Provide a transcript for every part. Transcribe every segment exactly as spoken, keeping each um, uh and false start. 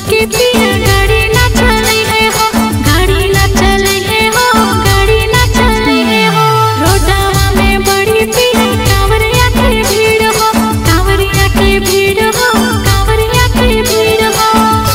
के पिया गाड़ी ना चले है हो, गाड़ी ना चले है हो, गाड़ी ना चले है हो। रोडवा में बड़ी पिया कांवरिया के भीड़ हो, कांवरिया के भीड़ हो, कांवरिया के भीड़ हो।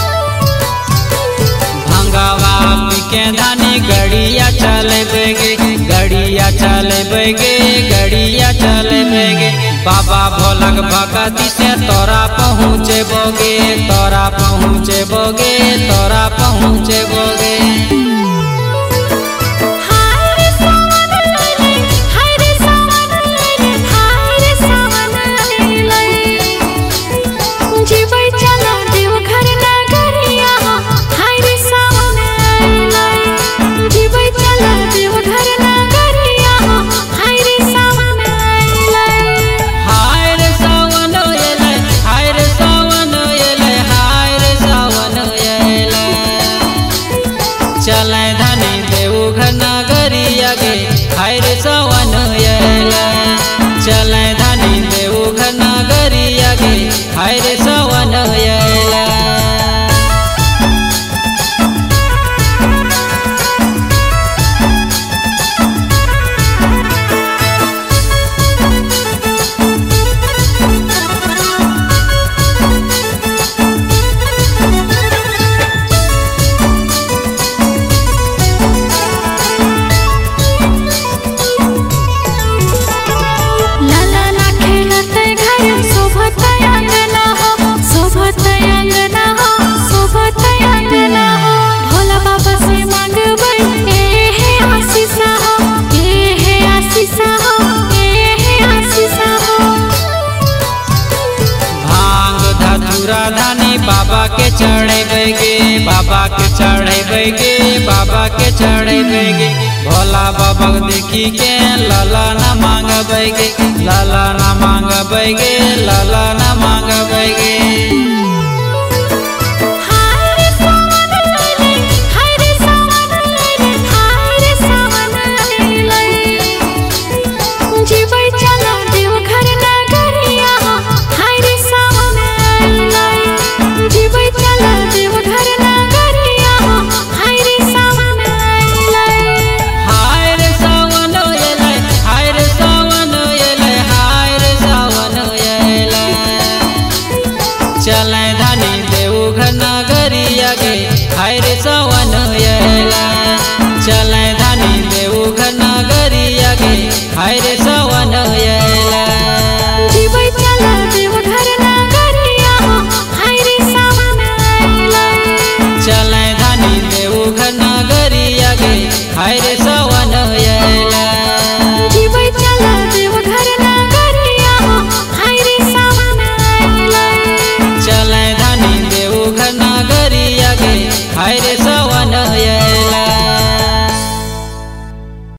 भंगवा के धानी गड़िया चले बेगे, गड़िया चले बेगे, गड़िया चले बेगे। बाबा भोलक भगती से तोरा पहुँचे बोगे, तोरा पहुँचे बोगे, तोरा पहुँचे बोगे। चले धनी देवघर नगरिया गे, हाय रे सावन आइला। चले धनी देवघर नगरिया गे, हाय रे सावन आइला। धानी बाबा के चढ़े बेगे, बाबा के चढ़े बेगे, बाबा के चढ़े बेगे। भोला बाबा देखी के लाला न मांग बेगे, लाला न मांग बेगे, लाला न मांग बेगे। चले धनी देवघर नगरिया गे, हाय रे सावन आइला। चले धनी देवघर नगरिया गे, हाय रे सावन आइला। जीबै चला देवघर नगरिया हो, हाय रे सावन आइला। चले धनी देवघर नगरिया गे, हाय रे सावन आइला। जीबै चला देवघर नगरिया हो, हाय रे सावन आइला। चले धनी देवघर नगरिया गे, हाय रे